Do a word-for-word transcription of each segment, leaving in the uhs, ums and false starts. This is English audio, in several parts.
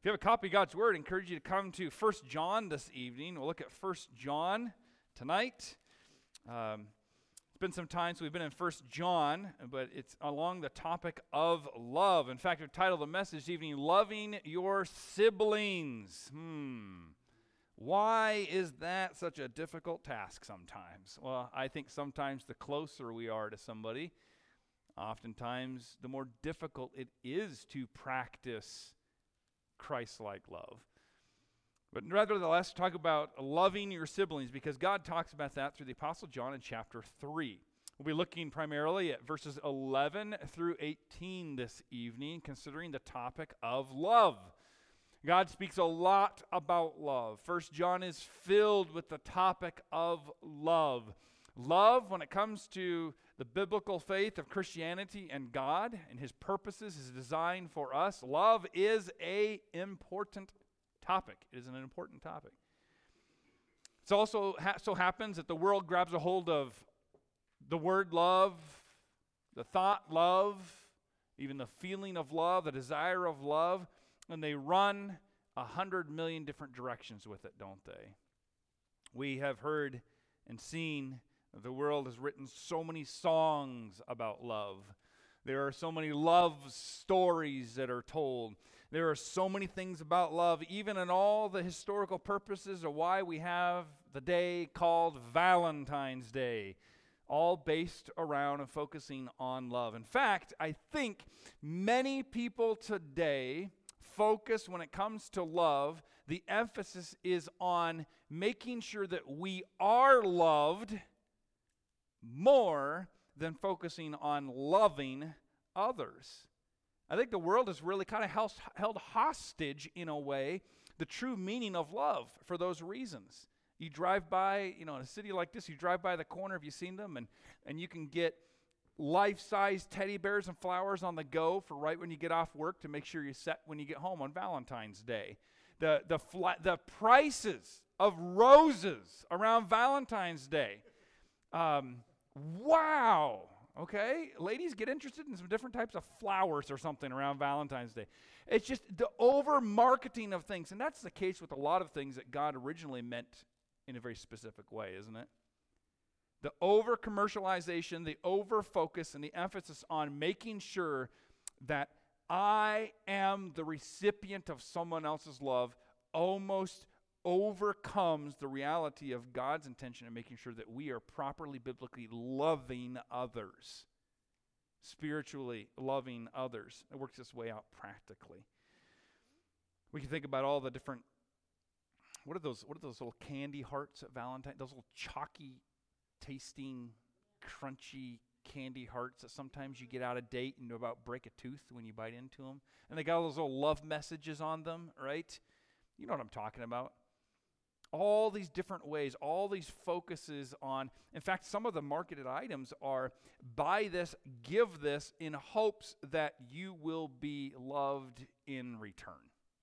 If you have a copy of God's Word, I encourage you to come to First John this evening. We'll look at First John tonight. Um, it's been some time since we've been in First John, but it's along the topic of love. In fact, I've titled the message this evening, Loving Your Siblings. Hmm. Why is that such a difficult task sometimes? Well, I think sometimes the closer we are to somebody, oftentimes the more difficult it is to practice Christ-like love. But nevertheless, talk about loving your siblings, because God talks about that through the Apostle John in chapter three. We'll be looking primarily at verses eleven through eighteen this evening, considering the topic of love. God speaks a lot about love. First John is filled with the topic of love. Love, when it comes to the biblical faith of Christianity and God and His purposes, His design for us, love is a important topic. It is an important topic. It also ha- so happens that the world grabs a hold of the word love, the thought love, even the feeling of love, the desire of love, and they run a hundred million different directions with it, don't they? We have heard and seen the world has written so many songs about love. There are so many love stories that are told. There are so many things about love, even in all the historical purposes of why we have the day called Valentine's Day, all based around and focusing on love. In fact, I think many people today focus when it comes to love, the emphasis is on making sure that we are loved more than focusing on loving others. I think the world has really kind of held, held hostage, in a way, the true meaning of love for those reasons. You drive by, you know, in a city like this, you drive by the corner, have you seen them? And, and you can get life-size teddy bears and flowers on the go for right when you get off work to make sure you're set when you get home on Valentine's Day. The, the, fla- the prices of roses around Valentine's Day. Um, wow. Okay? Ladies, get interested in some different types of flowers or something around Valentine's Day. It's just the over-marketing of things. And that's the case with a lot of things that God originally meant in a very specific way, isn't it? The over-commercialization, the over-focus, and the emphasis on making sure that I am the recipient of someone else's love almost overcomes the reality of God's intention in making sure that we are properly biblically loving others, spiritually loving others. It works its way out practically. We can think about all the different, what are those, what are those little candy hearts at Valentine? Those little chalky tasting, crunchy candy hearts that sometimes you get out of date and about break a tooth when you bite into them. And they got all those little love messages on them, right? You know what I'm talking about. All these different ways, all these focuses on, in fact, some of the marketed items are buy this, give this in hopes that you will be loved in return.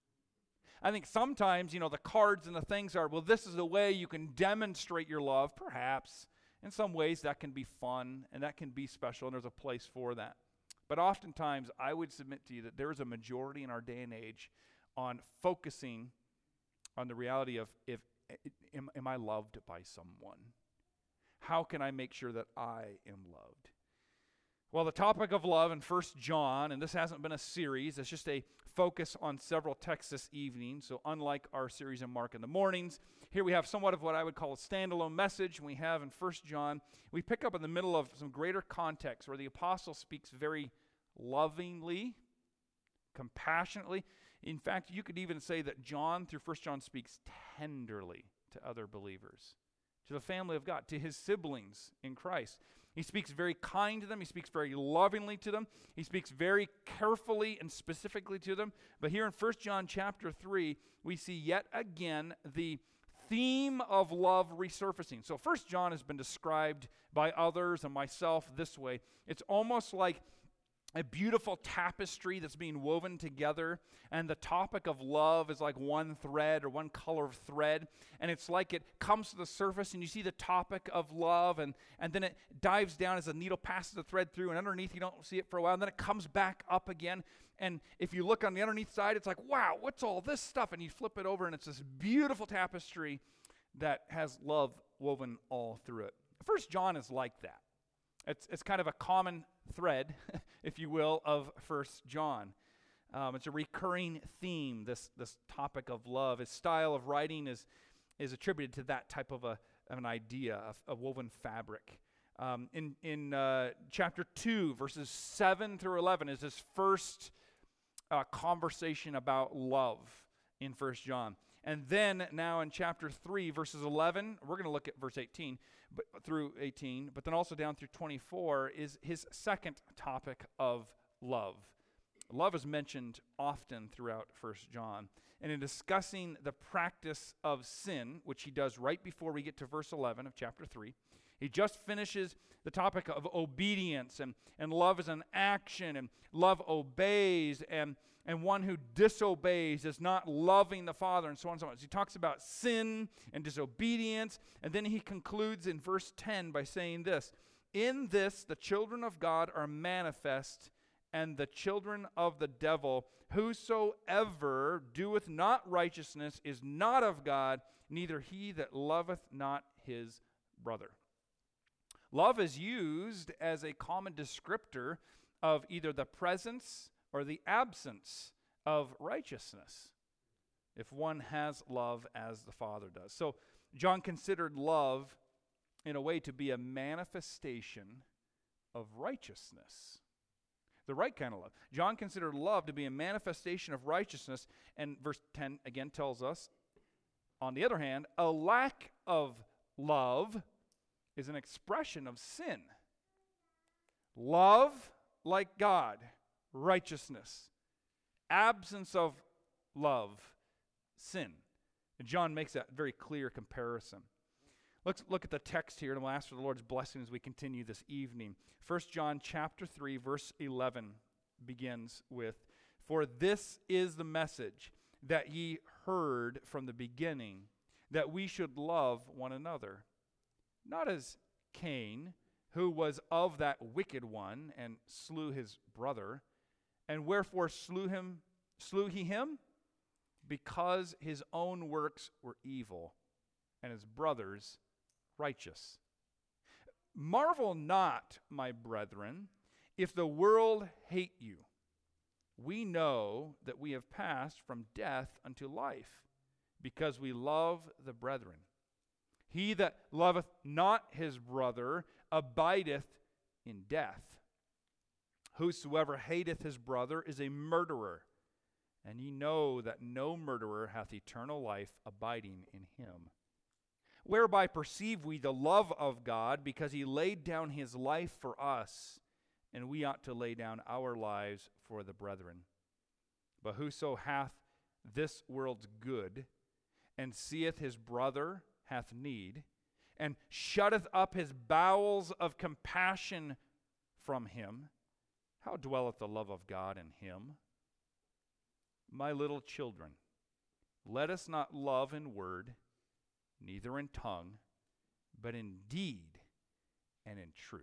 I think sometimes, you know, the cards and the things are, well, this is the way you can demonstrate your love, perhaps. In some ways, that can be fun, and that can be special, and there's a place for that. But oftentimes, I would submit to you that there is a majority in our day and age on focusing on the reality of, if am, am I loved by someone? How can I make sure that I am loved? Well, the topic of love in First John, and this hasn't been a series, it's just a focus on several texts this evening. So unlike our series in Mark in the mornings, here we have somewhat of what I would call a standalone message. We have in First John, we pick up in the middle of some greater context where the apostle speaks very lovingly, compassionately. In fact, you could even say that John, through First John, speaks tenderly to other believers, to the family of God, to his siblings in Christ. He speaks very kind to them. He speaks very lovingly to them. He speaks very carefully and specifically to them. But here in First John chapter three, we see yet again the theme of love resurfacing. So First John has been described by others and myself this way. It's almost like a beautiful tapestry that's being woven together, and the topic of love is like one thread or one color of thread, and it's like it comes to the surface and you see the topic of love, and, and then it dives down as the needle passes the thread through, and underneath you don't see it for a while, and then it comes back up again, And if you look on the underneath side, it's like, wow, what's all this stuff? And you flip it over, and it's this beautiful tapestry that has love woven all through it. First John is like that. It's, it's kind of a common thread, if you will, of First John. Um, it's a recurring theme, this, this topic of love. His style of writing is, is attributed to that type of, a, of an idea, a, a woven fabric. Um, in in uh, chapter two, verses seven through eleven, is his first uh, conversation about love in First John. And then now in chapter three, verses eleven, we're going to look at verse eighteen but, through eighteen, but then also down through twenty-four is his second topic of love. Love is mentioned often throughout First John. And in discussing the practice of sin, which he does right before we get to verse eleven of chapter three, he just finishes the topic of obedience, and, and love is an action, and love obeys, and, and one who disobeys is not loving the Father, and so on and so on. So he talks about sin and disobedience, and then he concludes in verse ten by saying this, "In this the children of God are manifest, and the children of the devil. Whosoever doeth not righteousness is not of God, neither he that loveth not his brother." Love is used as a common descriptor of either the presence or the absence of righteousness, if one has love as the Father does. So John considered love in a way to be a manifestation of righteousness. The right kind of love. John considered love to be a manifestation of righteousness, and verse ten again tells us, on the other hand, a lack of love is an expression of sin. Love like God, righteousness. Absence of love, sin. And John makes that very clear comparison. Let's look at the text here, and we'll ask for the Lord's blessing as we continue this evening. First John chapter three, verse eleven begins with, "For this is the message that ye heard from the beginning, that we should love one another. Not as Cain, who was of that wicked one, and slew his brother. And wherefore slew him, slew he him? Because his own works were evil, and his brother's righteous. Marvel not, my brethren, if the world hate you. We know that we have passed from death unto life, because we love the brethren. He that loveth not his brother abideth in death. Whosoever hateth his brother is a murderer, and ye know that no murderer hath eternal life abiding in him. Whereby perceive we the love of God, because he laid down his life for us, and we ought to lay down our lives for the brethren. But whoso hath this world's good, and seeth his brother hath need, and shutteth up his bowels of compassion from him, how dwelleth the love of God in him? My little children, let us not love in word, neither in tongue, but in deed and in truth."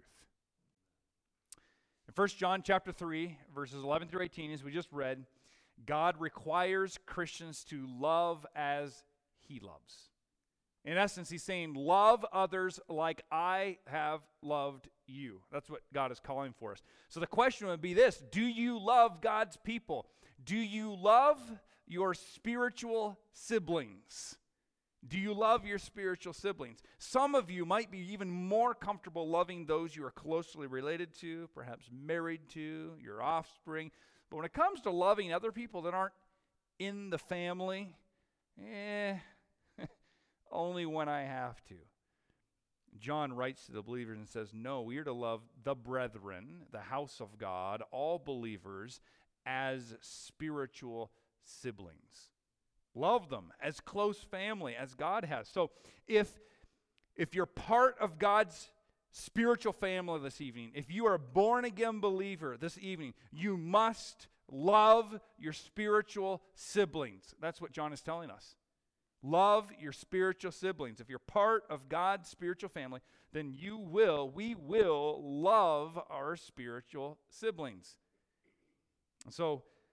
In First John chapter three, verses eleven through eighteen, as we just read, God requires Christians to love as he loves. In essence, he's saying, love others like I have loved you. That's what God is calling for us. So the question would be this: do you love God's people? Do you love your spiritual siblings? Do you love your spiritual siblings? Some of you might be even more comfortable loving those you are closely related to, perhaps married to, your offspring. But when it comes to loving other people that aren't in the family, eh, only when I have to. John writes to the believers and says, no, we are to love the brethren, the house of God, all believers, as spiritual siblings. Love them as close family as God has. So if, if you're part of God's spiritual family this evening, if you are a born-again believer this evening, you must love your spiritual siblings. That's what John is telling us. Love your spiritual siblings. If you're part of God's spiritual family, then you will, we will love our spiritual siblings. So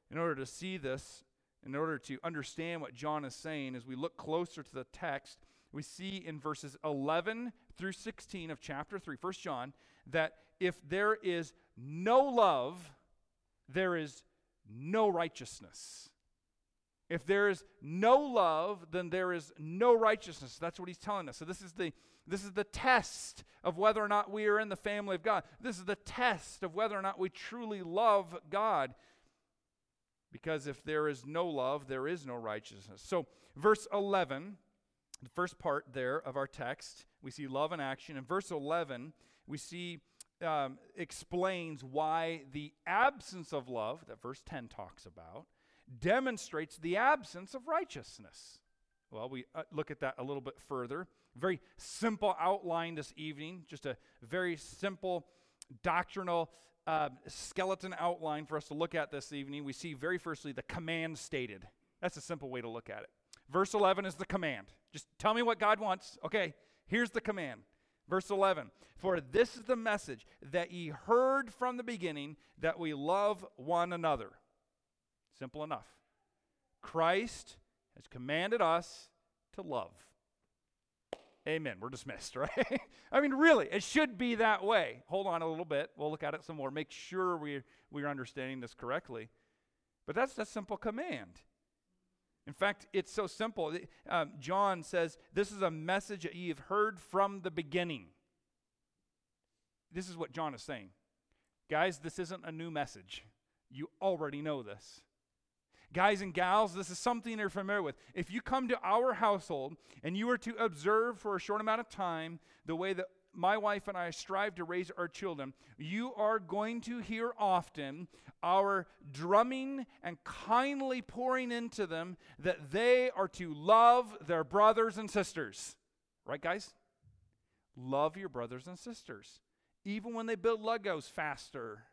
in order to see this, in order to understand what John is saying, as we look closer to the text, we see in verses eleven through sixteen of chapter three, First John, that if there is no love, there is no righteousness. If there is no love, then there is no righteousness. That's what he's telling us. So this is the this is the test of whether or not we are in the family of God. This is the test of whether or not we truly love God. Because if there is no love, there is no righteousness. So verse eleven, the first part there of our text, we see love in action. In verse eleven, we see um, explains why the absence of love, that verse ten talks about, demonstrates the absence of righteousness. Well, we uh, look at that a little bit further. Very simple outline this evening, just a very simple doctrinal uh, skeleton outline for us to look at this evening. We see very firstly the command stated. That's a simple way to look at it. Verse eleven is the command. Just tell me what God wants. Okay, here's the command. Verse eleven, for this is the message that ye heard from the beginning, that we love one another. Simple enough. Christ has commanded us to love. Amen. We're dismissed, right? I mean, really, it should be that way. Hold on a little bit. We'll look at it some more. Make sure we, we're understanding this correctly. But that's a simple command. In fact, it's so simple. Um, John says, this is a message that ye have heard from the beginning. This is what John is saying. Guys, this isn't a new message. You already know this. Guys and gals, this is something you're familiar with. If you come to our household and you were to observe for a short amount of time the way that my wife and I strive to raise our children, you are going to hear often our drumming and kindly pouring into them that they are to love their brothers and sisters. Right, guys? Love your brothers and sisters. Even when they build Legos faster.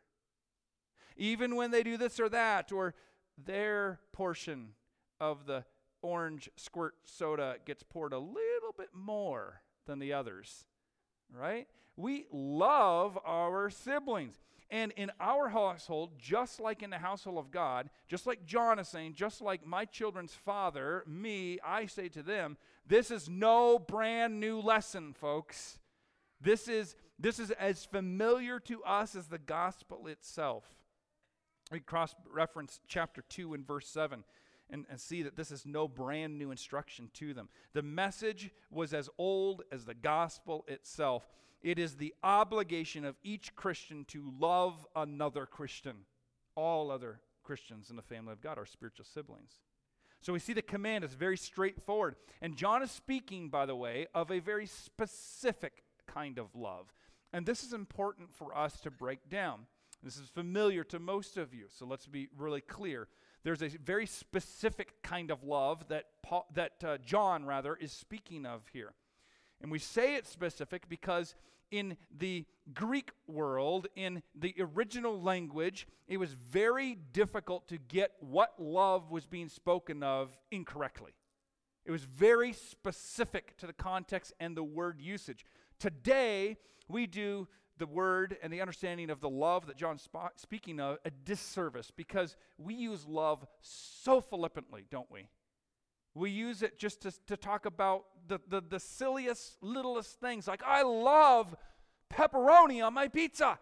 Even when they do this or that, or their portion of the orange squirt soda gets poured a little bit more than the others, right? We love our siblings. And in our household, just like in the household of God, just like John is saying, just like my children's father, me, I say to them, this is no brand new lesson, folks. This is, this is as familiar to us as the gospel itself. We cross-reference chapter two and verse seven and, and see that this is no brand new instruction to them. The message was as old as the gospel itself. It is the obligation of each Christian to love another Christian. All other Christians in the family of God are spiritual siblings. So we see the command is very straightforward. And John is speaking, by the way, of a very specific kind of love. And this is important for us to break down. This is familiar to most of you, so let's be really clear. There's a very specific kind of love that Paul, that uh, John, rather, is speaking of here. And we say it's specific because in the Greek world, in the original language, it was very difficult to get what love was being spoken of incorrectly. It was very specific to the context and the word usage. Today, we do the word and the understanding of the love that John's sp- speaking of a disservice because we use love so flippantly, don't we? We use it just to, to talk about the, the, the silliest, littlest things like, I love pepperoni on my pizza.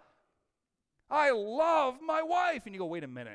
I love my wife. And you go, wait a minute.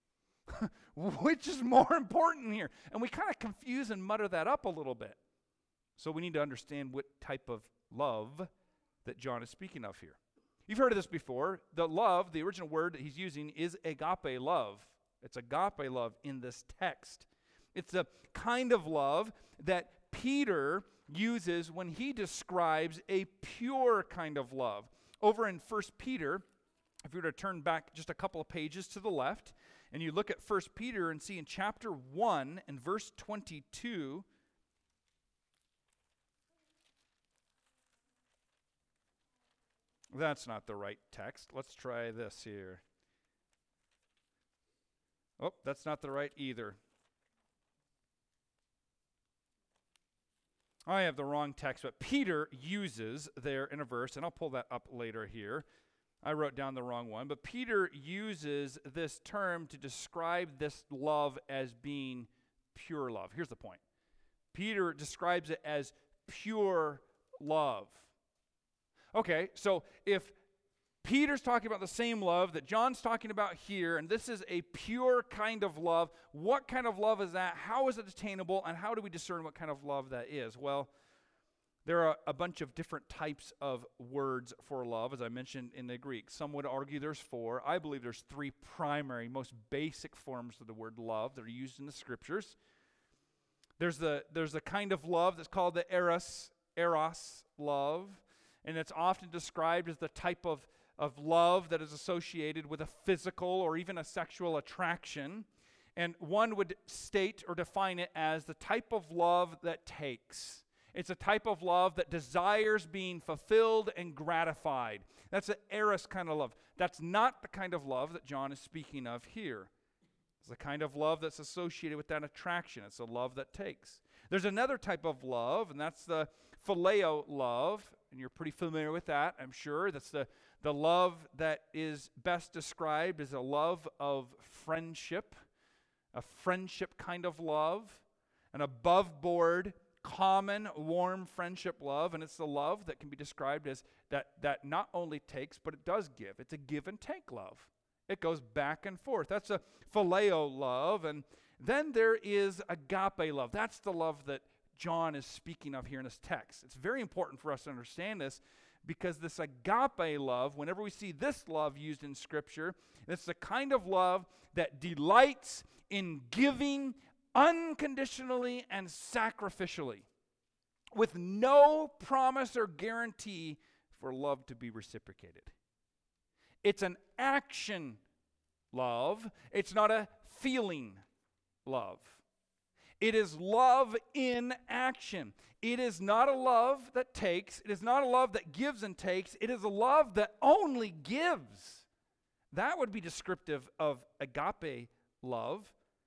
Which is more important here? And we kind of confuse and mutter that up a little bit. So we need to understand what type of love that John is speaking of here. You've heard of this before. The love, the original word that he's using is agape love. It's agape love in this text. It's a kind of love that Peter uses when he describes a pure kind of love. Over in First Peter, if you were to turn back just a couple of pages to the left, and you look at First Peter and see in chapter one and verse twenty-two, that's not the right text. Let's try this here. Oh, that's not the right either. I have the wrong text, but Peter uses there in a verse, and I'll pull that up later here. I wrote down the wrong one, but Peter uses this term to describe this love as being pure love. Here's the point. Peter describes it as pure love. Okay, so if Peter's talking about the same love that John's talking about here, and this is a pure kind of love, what kind of love is that? How is it attainable? And how do we discern what kind of love that is? Well, there are a bunch of different types of words for love, as I mentioned in the Greek. Some would argue there's four. I believe there's three primary, most basic forms of the word love that are used in the Scriptures. There's the there's the kind of love that's called the eros, eros love, and it's often described as the type of, of love that is associated with a physical or even a sexual attraction. And one would state or define it as the type of love that takes. It's a type of love that desires being fulfilled and gratified. That's an eros kind of love. That's not the kind of love that John is speaking of here. It's the kind of love that's associated with that attraction. It's a love that takes. There's another type of love, and that's the phileo love, and you're pretty familiar with that, I'm sure. That's the, the love that is best described as a love of friendship, a friendship kind of love, an above-board, common, warm friendship love, and it's the love that can be described as that, that not only takes, but it does give. It's a give and take love. It goes back and forth. That's a phileo love. And then there is agape love. That's the love that John is speaking of here in this text. It's very important for us to understand this because this agape love, whenever we see this love used in Scripture, it's the kind of love that delights in giving unconditionally and sacrificially, with no promise or guarantee for love to be reciprocated. It's an action love. It's not a feeling love. It is love in action. It is not a love that takes. It is not a love that gives and takes. It is a love that only gives. That would be descriptive of agape love.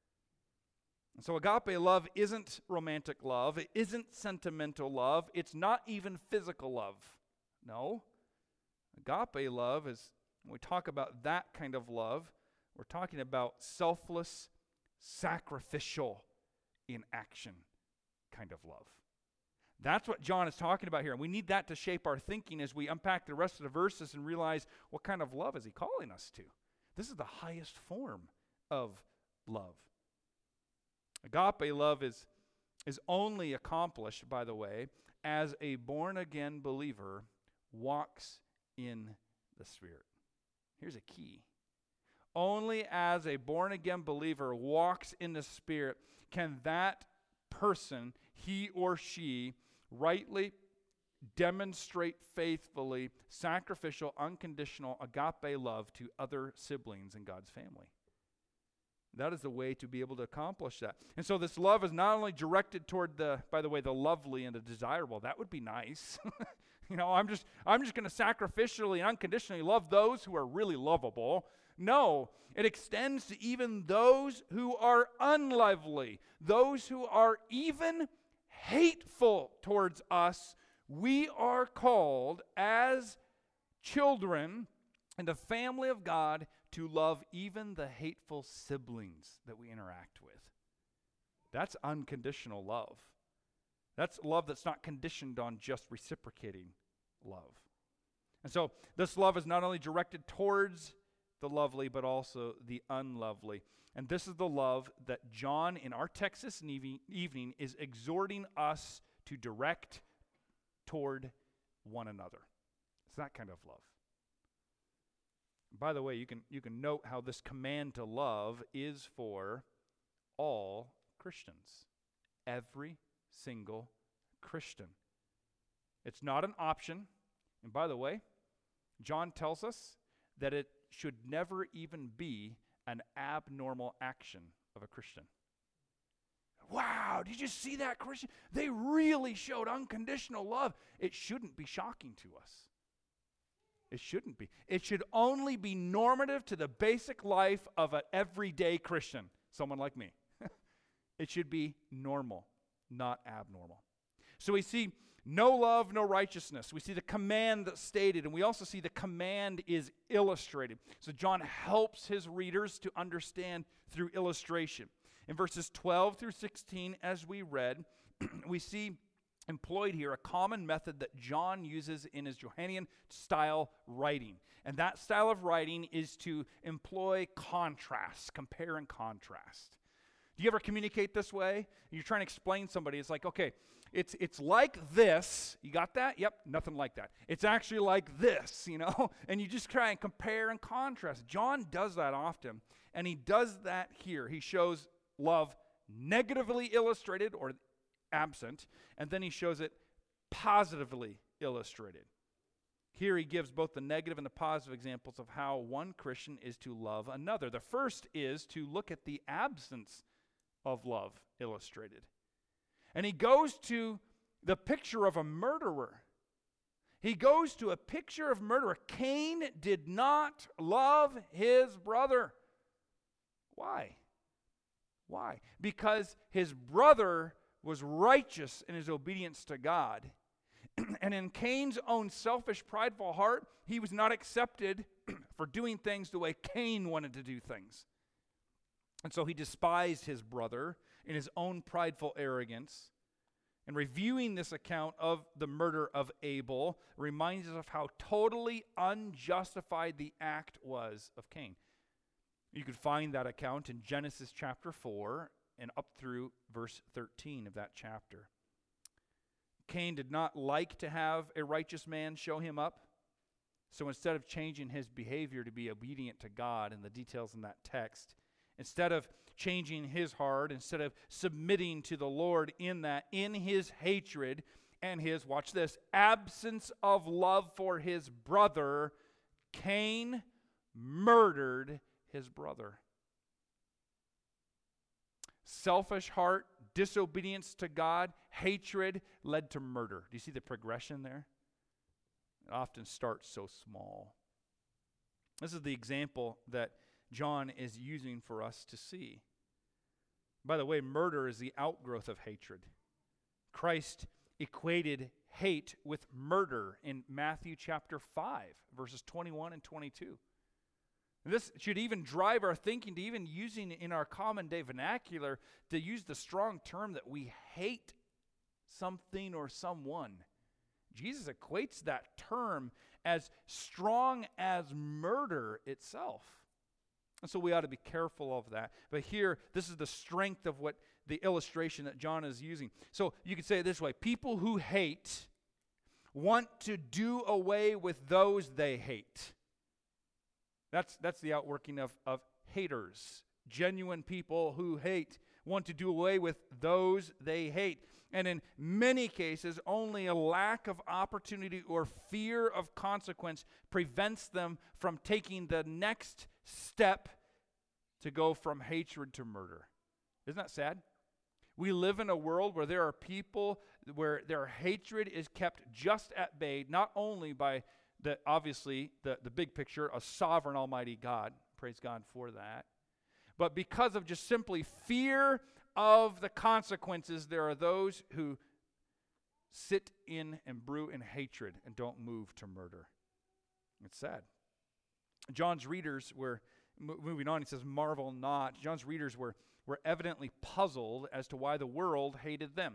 And so agape love isn't romantic love. It isn't sentimental love. It's not even physical love. No. Agape love is, when we talk about that kind of love, we're talking about selfless, sacrificial, in action kind of love. That's what John is talking about here. And we need that to shape our thinking as we unpack the rest of the verses and realize what kind of love is he calling us to. This is the highest form of love. Agape love is, is only accomplished, by the way, as a born-again believer walks in the Spirit. Here's a key. Only as a born-again believer walks in the Spirit can that person, he or she, rightly demonstrate faithfully sacrificial, unconditional agape love to other siblings in God's family. That is the way to be able to accomplish that. And so this love is not only directed toward the, by the way, the lovely and the desirable. That would be nice. You know, I'm just I'm just going to sacrificially and unconditionally love those who are really lovable. No, it extends to even those who are unlovely, those who are even hateful towards us. We are called as children in the family of God to love even the hateful siblings that we interact with. That's unconditional love. That's love that's not conditioned on just reciprocating love. And so this love is not only directed towards the lovely, but also the unlovely. And this is the love that John, in our text this evening, is exhorting us to direct toward one another. It's that kind of love. By the way, you can you can note how this command to love is for all Christians. Every single Christian. It's not an option. And by the way, John tells us that it should never even be an abnormal action of a Christian. Wow, did you see that, Christian? They really showed unconditional love. It shouldn't be shocking to us. It shouldn't be. It should only be normative to the basic life of an everyday Christian, someone like me. It should be normal, not abnormal. So we see no love, no righteousness. We see the command that's stated, and we also see the command is illustrated. So John helps his readers to understand through illustration. In verses twelve through sixteen, as we read, we see employed here a common method that John uses in his Johannine style writing. And that style of writing is to employ contrast, compare and contrast. Do you ever communicate this way? You're trying to explain somebody. It's like, okay, it's it's like this. You got that? Yep, nothing like that. It's actually like this, you know? And you just try and compare and contrast. John does that often, and he does that here. He shows love negatively illustrated or absent, and then he shows it positively illustrated. Here he gives both the negative and the positive examples of how one Christian is to love another. The first is to look at the absence of love illustrated. And he goes to the picture of a murderer. He goes to a picture of murderer. Cain did not love his brother. Why? Why? Because his brother was righteous in his obedience to God. And in Cain's own selfish, prideful heart, he was not accepted for doing things the way Cain wanted to do things. And so he despised his brother in his own prideful arrogance. And reviewing this account of the murder of Abel reminds us of how totally unjustified the act was of Cain. You could find that account in Genesis chapter four and up through verse thirteen of that chapter. Cain did not like to have a righteous man show him up. So instead of changing his behavior to be obedient to God and the details in that text, instead of changing his heart, instead of submitting to the Lord in that, in his hatred and his, watch this, absence of love for his brother, Cain murdered his brother. Selfish heart, disobedience to God, hatred led to murder. Do you see the progression there? It often starts so small. This is the example that John is using for us to see. By the way, murder is the outgrowth of hatred. Christ equated hate with murder in Matthew chapter five, verses twenty-one and twenty-two. And this should even drive our thinking to even using in our common day vernacular to use the strong term that we hate something or someone. Jesus equates that term as strong as murder itself. And so we ought to be careful of that. But here, this is the strength of what the illustration that John is using. So you could say it this way: people who hate want to do away with those they hate. That's that's the outworking of, of haters. Genuine people who hate want to do away with those they hate. And in many cases, only a lack of opportunity or fear of consequence prevents them from taking the next step to go from hatred to murder. Isn't that sad? We live in a world where there are people where their hatred is kept just at bay, not only by the obviously the, the big picture, a sovereign almighty God, praise God for that, but because of just simply fear of the consequences, there are those who sit in and brew in hatred and don't move to murder. It's sad. John's readers were, moving on, he says, marvel not. John's readers were, were evidently puzzled as to why the world hated them.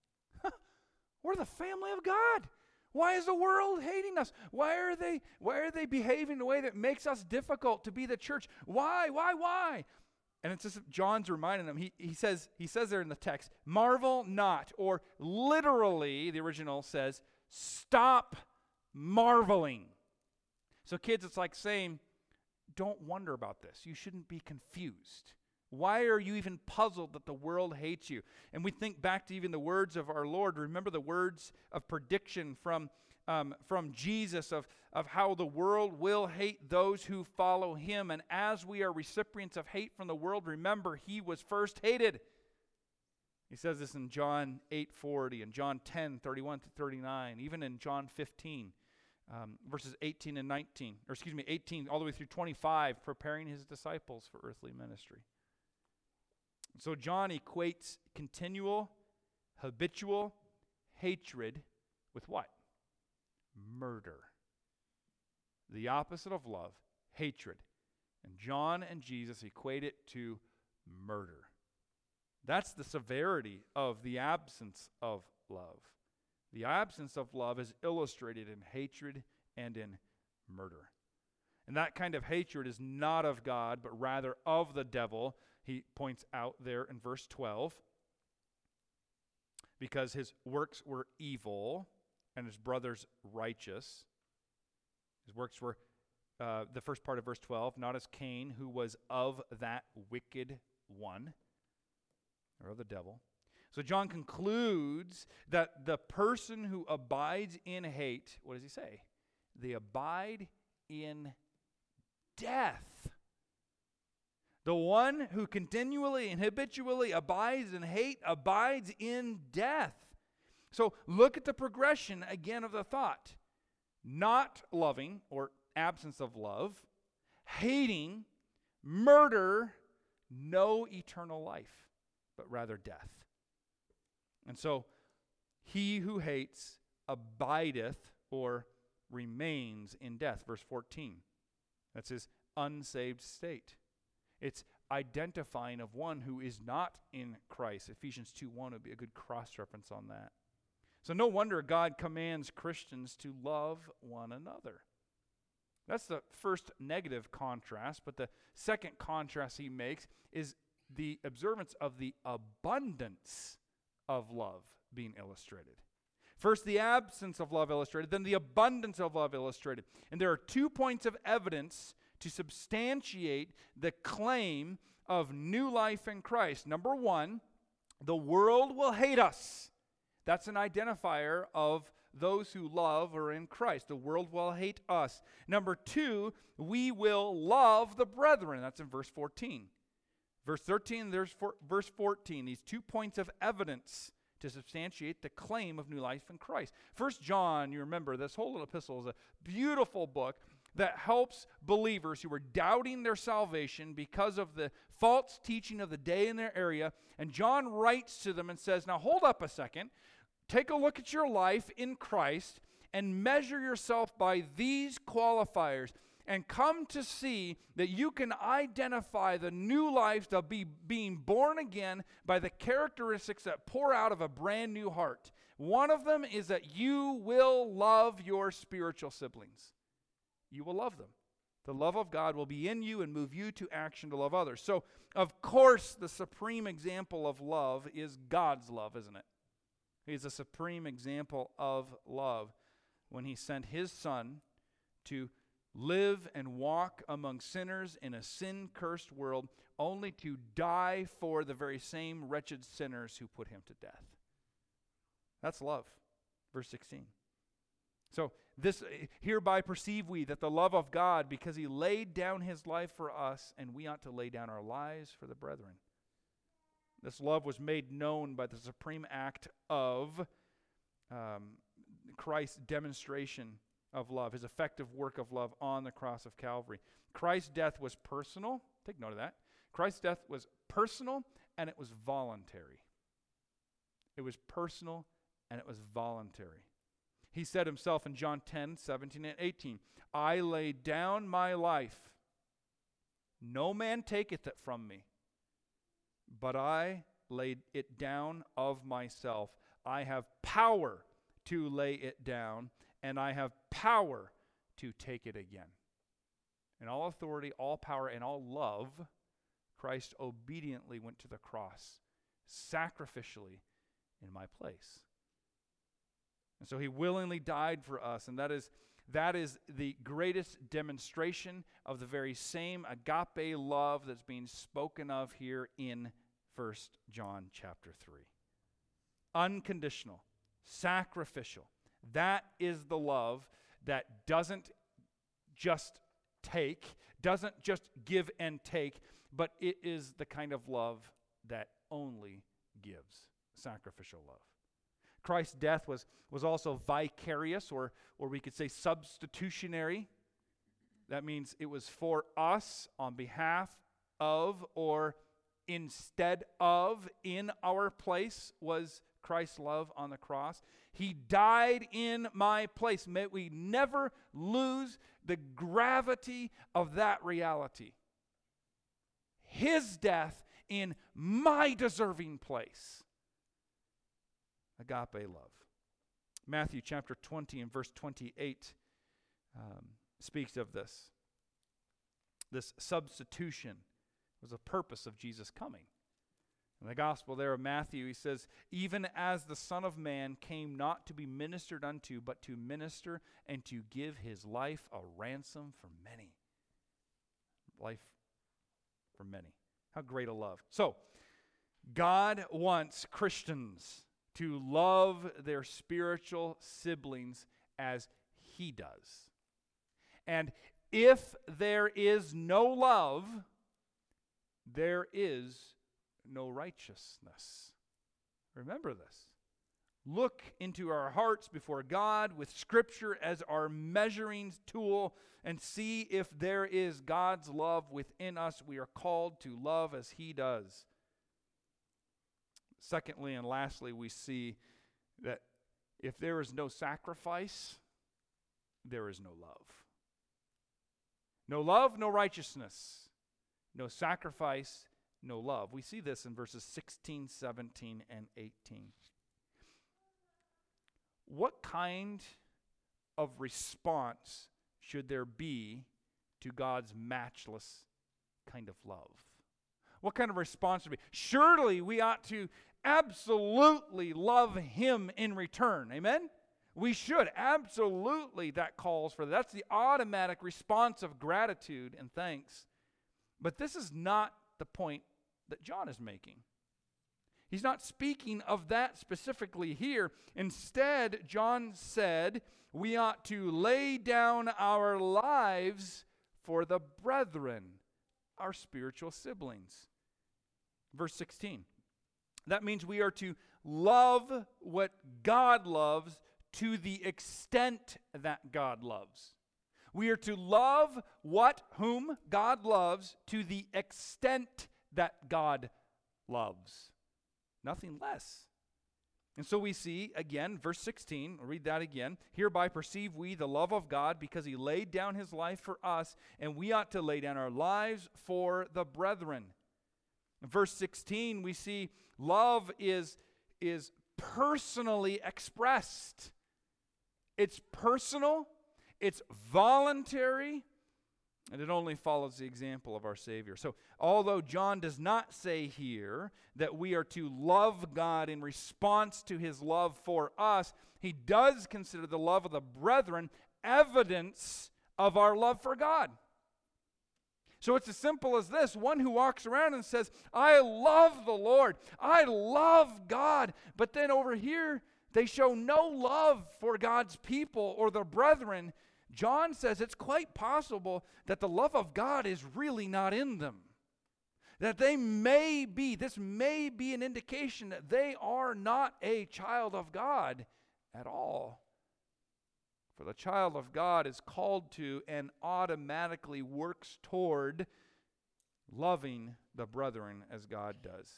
We're the family of God. Why is the world hating us? Why are they, why are they behaving in a way that makes us difficult to be the church? Why, why, why? And it's just John's reminding them. He, he says he says there in the text, marvel not, or literally, the original says, stop marveling. So kids, it's like saying, don't wonder about this. You shouldn't be confused. Why are you even puzzled that the world hates you? And we think back to even the words of our Lord. Remember the words of prediction from, um, from Jesus of, of how the world will hate those who follow him. And as we are recipients of hate from the world, remember he was first hated. He says this in John eight forty and John ten thirty-one to thirty-nine, even in John fifteen. Um, verses eighteen and nineteen, or excuse me, eighteen all the way through twenty-five, preparing his disciples for earthly ministry. So John equates continual, habitual hatred with what? Murder. The opposite of love, hatred. And John and Jesus equate it to murder. That's the severity of the absence of love. The absence of love is illustrated in hatred and in murder. And that kind of hatred is not of God, but rather of the devil. He points out there in verse twelve, because his works were evil and his brothers righteous. His works were, uh, the first part of verse twelve, not as Cain, who was of that wicked one, or of the devil. So John concludes that the person who abides in hate, what does he say? They abide in death. The one who continually and habitually abides in hate abides in death. So look at the progression again of the thought. Not loving, or absence of love, hating, murder, no eternal life, but rather death. And so he who hates abideth, or remains in death. Verse fourteen. That's his unsaved state. It's identifying of one who is not in Christ. Ephesians two one would be a good cross-reference on that. So no wonder God commands Christians to love one another. That's the first negative contrast, but the second contrast he makes is the observance of the abundance of love being illustrated. First, the absence of love illustrated, then the abundance of love illustrated. And there are two points of evidence to substantiate the claim of new life in Christ. Number one, the world will hate us. That's an identifier of those who love or in Christ. The world will hate us. Number two, we will love the brethren. That's in verse fourteen. Verse thirteen, there's for, verse fourteen. These two points of evidence to substantiate the claim of new life in Christ. First John, you remember, this whole little epistle is a beautiful book that helps believers who are doubting their salvation because of the false teaching of the day in their area. And John writes to them and says, now hold up a second. Take a look at your life in Christ and measure yourself by these qualifiers, and come to see that you can identify the new life of be, being born again by the characteristics that pour out of a brand new heart. One of them is that you will love your spiritual siblings. You will love them. The love of God will be in you and move you to action to love others. So, of course, the supreme example of love is God's love, isn't it? He's a supreme example of love when he sent his Son to live and walk among sinners in a sin-cursed world, only to die for the very same wretched sinners who put him to death. That's love. Verse sixteen. So, this hereby perceive we that the love of God, because he laid down his life for us, and we ought to lay down our lives for the brethren. This love was made known by the supreme act of um, Christ's demonstration of love, his effective work of love on the cross of Calvary. Christ's death was personal. Take note of that. Christ's death was personal and it was voluntary. It was personal and it was voluntary. He said himself in John ten, seventeen and eighteen, I lay down my life. No man taketh it from me, but I laid it down of myself. I have power to lay it down, and I have power to take it again. In all authority, all power, and all love, Christ obediently went to the cross, sacrificially in my place. And so he willingly died for us, and that is, that is the greatest demonstration of the very same agape love that's being spoken of here in First John chapter three. Unconditional, sacrificial. That is the love that doesn't just take, doesn't just give and take, but it is the kind of love that only gives, sacrificial love. Christ's death was, was also vicarious, or, or we could say substitutionary. That means it was for us, on behalf of, or instead of, in our place was Christ's love on the cross. He died in my place. May we never lose the gravity of that reality. His death in my deserving place. Agape love. Matthew chapter twenty and verse twenty-eight um, speaks of this. This substitution was the purpose of Jesus coming. In the gospel there of Matthew, he says, even as the Son of Man came not to be ministered unto, but to minister and to give his life a ransom for many. Life for many. How great a love. So, God wants Christians to love their spiritual siblings as he does. And if there is no love, there is no righteousness. Remember this. Look into our hearts before God with Scripture as our measuring tool and see if there is God's love within us. We are called to love as he does. Secondly and lastly, we see that if there is no sacrifice, there is no love. No love, no righteousness. No sacrifice, no love. We see this in verses sixteen, seventeen, and eighteen. What kind of response should there be to God's matchless kind of love? What kind of response should be? Surely we ought to absolutely love him in return. Amen? We should. Absolutely, that calls for that. That's the automatic response of gratitude and thanks. But this is not the point that John is making. He's not speaking of that specifically here. Instead, John said, we ought to lay down our lives for the brethren, our spiritual siblings. Verse sixteen. That means we are to love what God loves to the extent that God loves. We are to love what, whom God loves to the extent that God loves. Nothing less. And so we see, again, verse sixteen, I'll read that again. Hereby perceive we the love of God because he laid down his life for us, and we ought to lay down our lives for the brethren. In verse sixteen, we see love is, is personally expressed. It's personal, it's voluntary, and it only follows the example of our Savior. So, although John does not say here that we are to love God in response to his love for us, he does consider the love of the brethren evidence of our love for God. So it's as simple as this. One who walks around and says, I love the Lord, I love God, but then over here, they show no love for God's people or their brethren. John says it's quite possible that the love of God is really not in them. That they may be, this may be an indication that they are not a child of God at all. For the child of God is called to and automatically works toward loving the brethren as God does.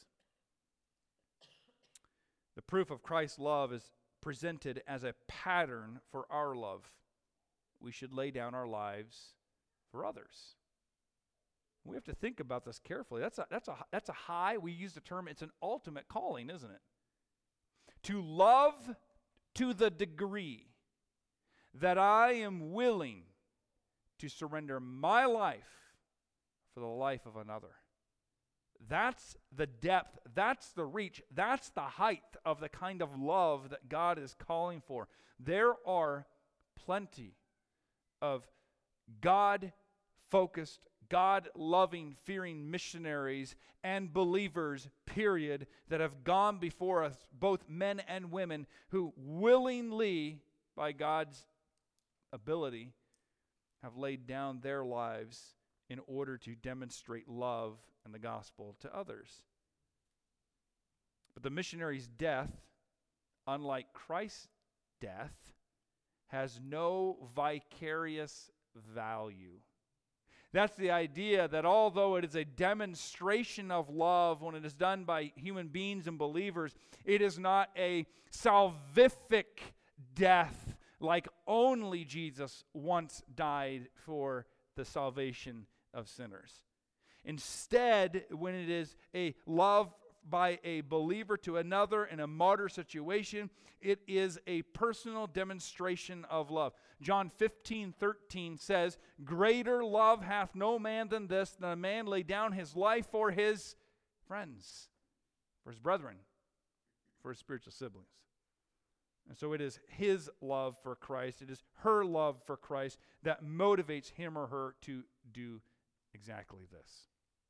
The proof of Christ's love is presented as a pattern for our love. We should lay down our lives for others. We have to think about this carefully. That's a, that's a, that's a high, we use the term, it's an ultimate calling, isn't it? To love to the degree that I am willing to surrender my life for the life of another. That's the depth, that's the reach, that's the height of the kind of love that God is calling for. There are plenty of God-focused, God-loving, fearing missionaries and believers, period, that have gone before us, both men and women, who willingly, by God's ability, have laid down their lives in order to demonstrate love and the gospel to others. But the missionary's death, unlike Christ's death, has no vicarious value. That's the idea that although it is a demonstration of love when it is done by human beings and believers, it is not a salvific death like only Jesus once died for the salvation of sinners. Instead, when it is a love by a believer to another in a martyr situation, it is a personal demonstration of love. John fifteen thirteen says, "Greater love hath no man than this, that a man lay down his life for his friends," for his brethren, for his spiritual siblings. And so it is his love for Christ, it is her love for Christ that motivates him or her to do exactly this.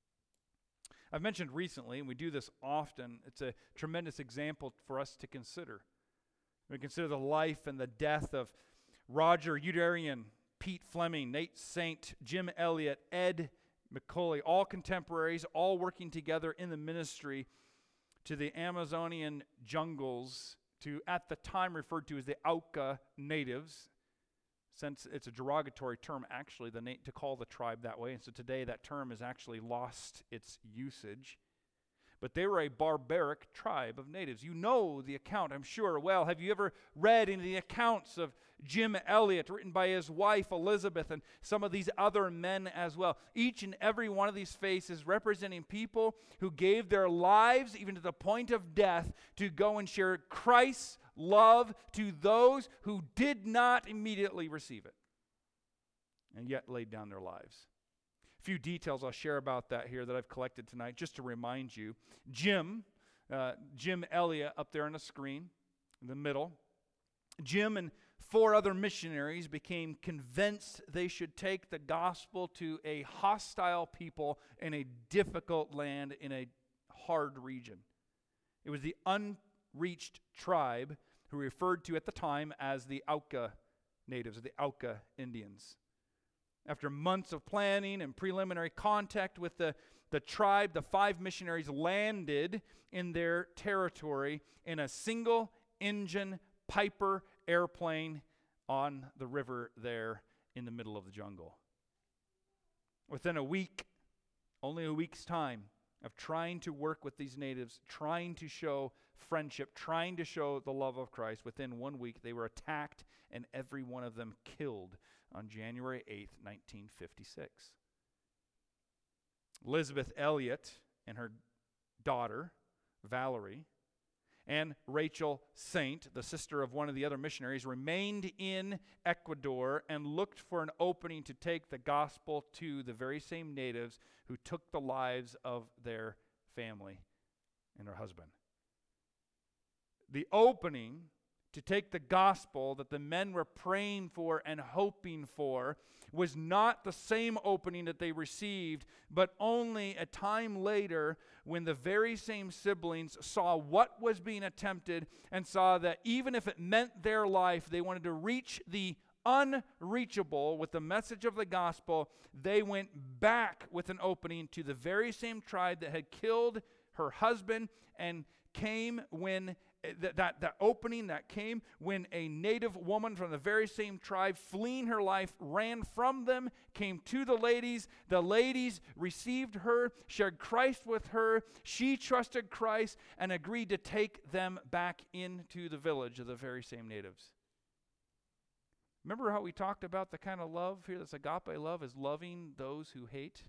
I've mentioned recently, and we do this often, it's a tremendous example for us to consider. We consider the life and the death of Roger Youderian, Pete Fleming, Nate Saint, Jim Elliot, Ed McCully, all contemporaries, all working together in the ministry to the Amazonian jungles, to at the time referred to as the Auca natives, since it's a derogatory term actually the na- to call the tribe that way, and so today that term has actually lost its usage. But they were a barbaric tribe of natives. You know the account, I'm sure. Well, have you ever read any of the accounts of Jim Elliot, written by his wife Elizabeth, and some of these other men as well? Each and every one of these faces representing people who gave their lives, even to the point of death, to go and share Christ's love to those who did not immediately receive it, and yet laid down their lives. A few details I'll share about that here that I've collected tonight, just to remind you. Jim, uh, Jim Elliot up there on the screen, in the middle. Jim and four other missionaries became convinced they should take the gospel to a hostile people in a difficult land in a hard region. It was the unreached tribe who were referred to at the time as the Auca natives, or the Auca Indians. After months of planning and preliminary contact with the, the tribe, the five missionaries landed in their territory in a single-engine Piper airplane on the river there in the middle of the jungle. Within a week, only a week's time of trying to work with these natives, trying to show friendship, trying to show the love of Christ, within one week they were attacked and every one of them killed on January eighth, nineteen fifty-six. Elizabeth Elliot and her daughter, Valerie, and Rachel Saint, the sister of one of the other missionaries, remained in Ecuador and looked for an opening to take the gospel to the very same natives who took the lives of their family and her husband. The opening to take the gospel that the men were praying for and hoping for was not the same opening that they received, but only a time later when the very same siblings saw what was being attempted and saw that even if it meant their life, they wanted to reach the unreachable with the message of the gospel. They went back with an opening to the very same tribe that had killed her husband, and came when That, that, that opening that came when a native woman from the very same tribe, fleeing her life, ran from them, came to the ladies. The ladies received her, shared Christ with her. She trusted Christ and agreed to take them back into the village of the very same natives. Remember how we talked about the kind of love here? This agape love is loving those who hate,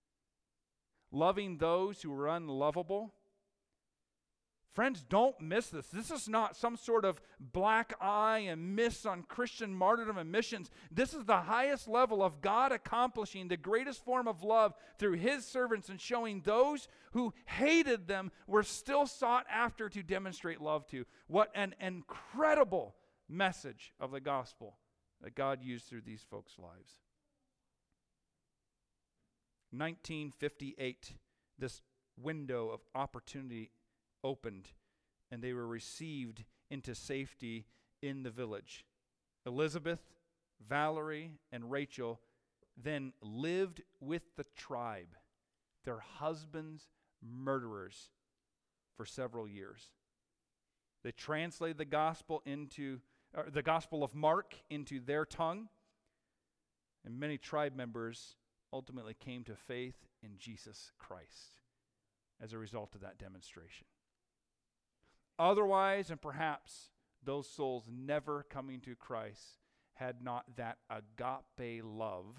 loving those who are unlovable. Friends, don't miss this. This is not some sort of black eye and miss on Christian martyrdom and missions. This is the highest level of God accomplishing the greatest form of love through his servants and showing those who hated them were still sought after to demonstrate love to. What an incredible message of the gospel that God used through these folks' lives. nineteen fifty-eight, this window of opportunity opened, and they were received into safety in the village. Elizabeth, Valerie, and Rachel then lived with the tribe, their husbands' murderers, for several years. They translated the gospel into uh, the Gospel of Mark into their tongue, and many tribe members ultimately came to faith in Jesus Christ as a result of that demonstration. Otherwise, and perhaps those souls never coming to Christ had not that agape love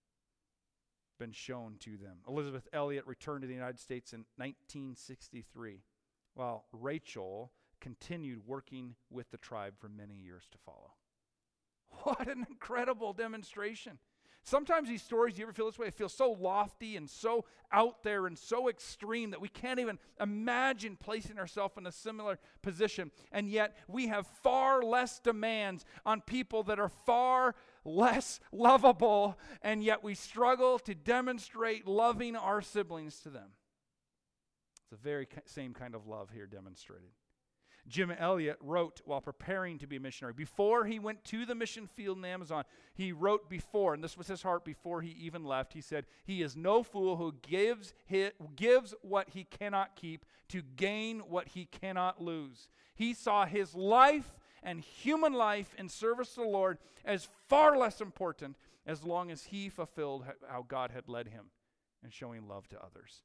been shown to them. Elizabeth Elliot returned to the United States in nineteen sixty-three, while Rachel continued working with the tribe for many years to follow. What an incredible demonstration. Sometimes these stories, you ever feel this way? It feels so lofty and so out there and so extreme that we can't even imagine placing ourselves in a similar position. And yet we have far less demands on people that are far less lovable, and yet we struggle to demonstrate loving our siblings to them. It's the very same kind of love here demonstrated. Jim Elliot wrote while preparing to be a missionary. Before he went to the mission field in the Amazon, he wrote before, and this was his heart before he even left, he said, "He is no fool who gives, his, gives what he cannot keep to gain what he cannot lose." He saw his life and human life in service to the Lord as far less important as long as he fulfilled how God had led him in showing love to others.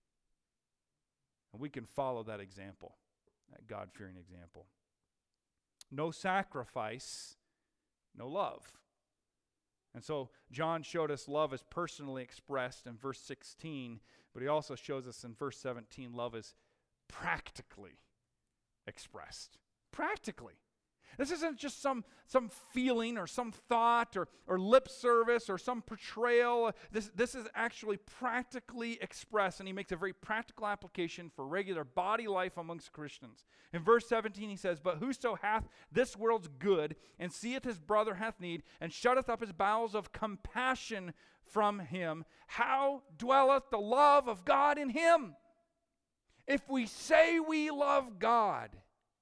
And we can follow that example. That God-fearing example. No sacrifice, no love. And so John showed us love is personally expressed in verse sixteen, but he also shows us in verse seventeen love is practically expressed. Practically. This isn't just some, some feeling or some thought or, or lip service or some portrayal. This, this is actually practically expressed, and he makes a very practical application for regular body life amongst Christians. In verse seventeen he says, "But whoso hath this world's good, and seeth his brother hath need, and shutteth up his bowels of compassion from him, how dwelleth the love of God in him?" If we say we love God,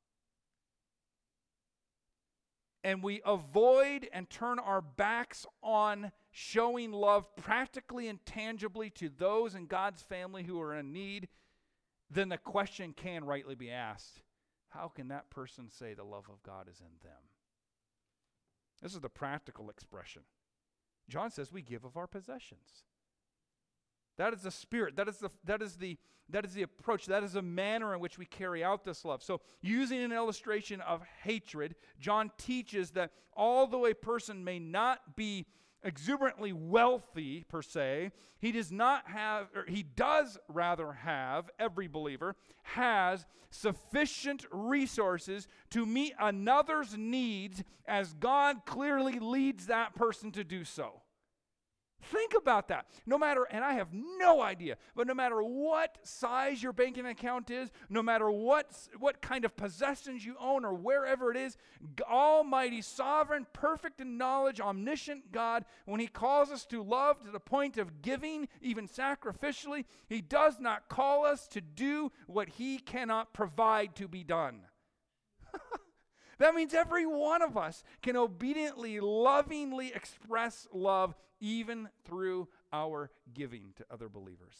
and we avoid and turn our backs on showing love practically and tangibly to those in God's family who are in need, then the question can rightly be asked, how can that person say the love of God is in them? This is the practical expression. John says we give of our possessions. That is the spirit. That is the, that is the, that is the approach. That is the manner in which we carry out this love. So using an illustration of hatred, John teaches that although a person may not be exuberantly wealthy per se, he does not have, or he does rather have, every believer has sufficient resources to meet another's needs as God clearly leads that person to do so. Think about that. No matter, and I have no idea, but no matter what size your banking account is, no matter what, what kind of possessions you own or wherever it is, Almighty, sovereign, perfect in knowledge, omniscient God, when he calls us to love to the point of giving, even sacrificially, he does not call us to do what he cannot provide to be done. That means every one of us can obediently, lovingly express love even through our giving to other believers.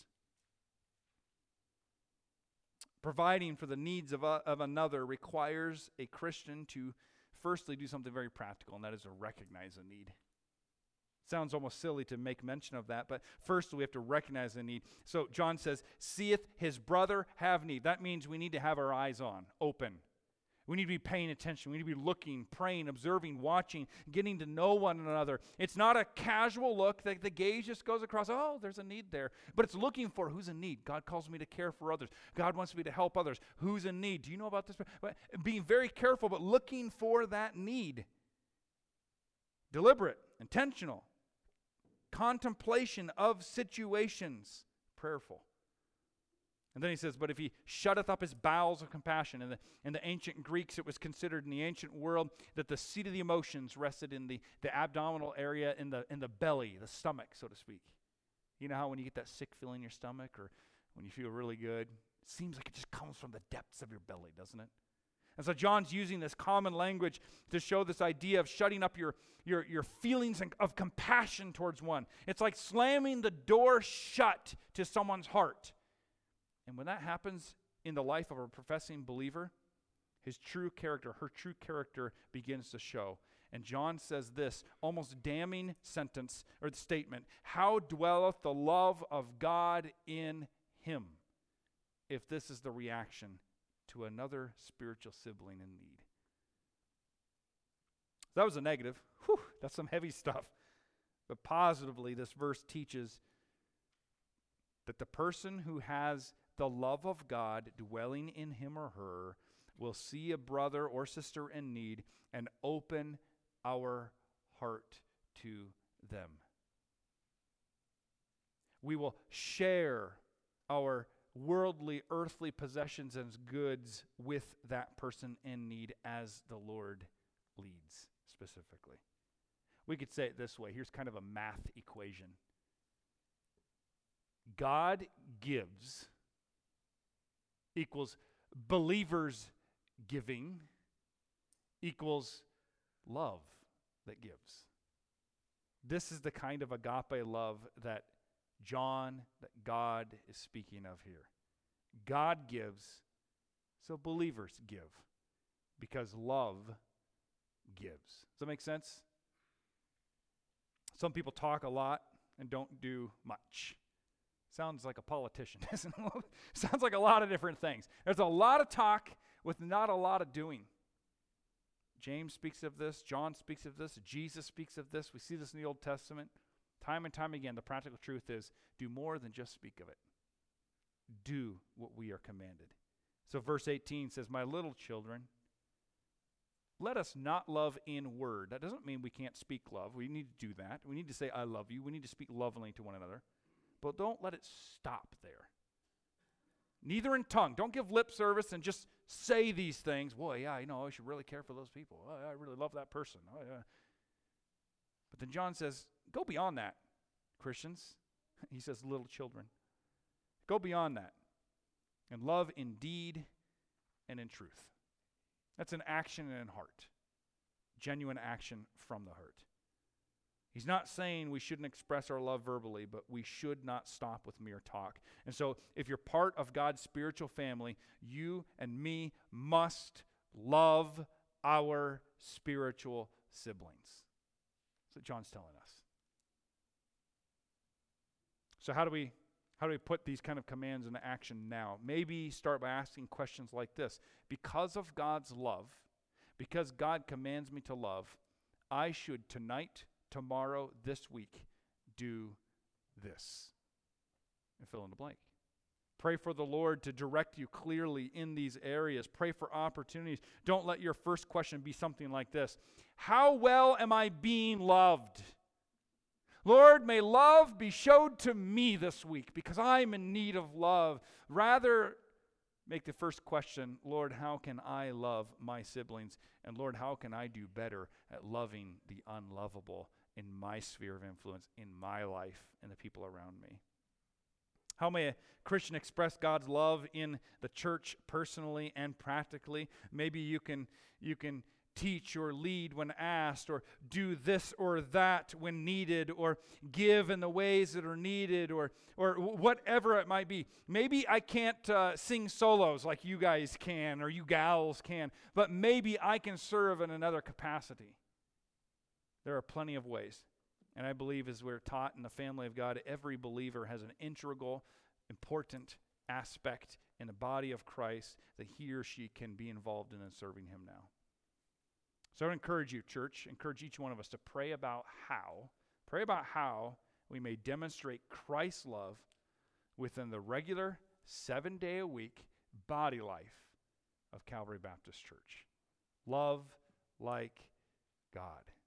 Providing for the needs of, a, of another requires a Christian to firstly do something very practical, and that is to recognize a need. Sounds almost silly to make mention of that, but first we have to recognize the need. So John says, "Seeth his brother have need." That means we need to have our eyes on, open. We need to be paying attention. We need to be looking, praying, observing, watching, getting to know one another. It's not a casual look that the gaze just goes across, oh, there's a need there. But it's looking for who's in need. God calls me to care for others. God wants me to help others. Who's in need? Do you know about this? But being very careful, but looking for that need. Deliberate, intentional, contemplation of situations, prayerful. And then he says, "But if he shutteth up his bowels of compassion." In the, in the ancient Greeks, it was considered in the ancient world that the seat of the emotions rested in the, the abdominal area, in the, in the belly, the stomach, so to speak. You know how when you get that sick feeling in your stomach or when you feel really good, it seems like it just comes from the depths of your belly, doesn't it? And so John's using this common language to show this idea of shutting up your, your, your feelings of compassion towards one. It's like slamming the door shut to someone's heart. And when that happens in the life of a professing believer, his true character, her true character begins to show. And John says this almost damning sentence or statement, how dwelleth the love of God in him, if this is the reaction to another spiritual sibling in need. That was a negative. Whew, that's some heavy stuff. But positively, this verse teaches that the person who has the love of God dwelling in him or her will see a brother or sister in need and open our heart to them. We will share our worldly, earthly possessions and goods with that person in need as the Lord leads specifically. We could say it this way. Here's kind of a math equation. God gives equals believers giving equals love that gives. This is the kind of agape love that John, that God is speaking of here. God gives, so believers give, because love gives. Does that make sense? Some people talk a lot and don't do much. Sounds like a politician, doesn't it? Sounds like a lot of different things. There's a lot of talk with not a lot of doing. James speaks of this. John speaks of this. Jesus speaks of this. We see this in the Old Testament. Time and time again, the practical truth is do more than just speak of it. Do what we are commanded. So verse eighteen says, my little children, let us not love in word. That doesn't mean we can't speak love. We need to do that. We need to say, I love you. We need to speak lovingly to one another. But don't let it stop there. Neither in tongue. Don't give lip service and just say these things. Boy, yeah, you know, I should really care for those people. Oh, I really love that person. Oh, yeah. But then John says, go beyond that, Christians. He says, little children. Go beyond that. And love in deed and in truth. That's an action and in heart. Genuine action from the heart. He's not saying we shouldn't express our love verbally, but we should not stop with mere talk. And so if you're part of God's spiritual family, you and me must love our spiritual siblings. That's what John's telling us. So how do we how do we put these kind of commands into action now? Maybe start by asking questions like this. Because of God's love, because God commands me to love, I should tonight, tomorrow, this week, do this. And fill in the blank. Pray for the Lord to direct you clearly in these areas. Pray for opportunities. Don't let your first question be something like this. How well am I being loved? Lord, may love be showed to me this week because I'm in need of love. Rather, make the first question, Lord, how can I love my siblings? And Lord, how can I do better at loving the unlovable in my sphere of influence, in my life, and the people around me? How may a Christian express God's love in the church personally and practically? Maybe you can you can teach or lead when asked, or do this or that when needed, or give in the ways that are needed, or or whatever it might be. Maybe I can't uh, sing solos like you guys can or you gals can, but maybe I can serve in another capacity. There are plenty of ways. And I believe, as we're taught in the family of God, every believer has an integral, important aspect in the body of Christ that he or she can be involved in and serving him now. So I would encourage you, church, encourage each one of us to pray about how, pray about how we may demonstrate Christ's love within the regular seven-day-a-week body life of Calvary Baptist Church. Love like God.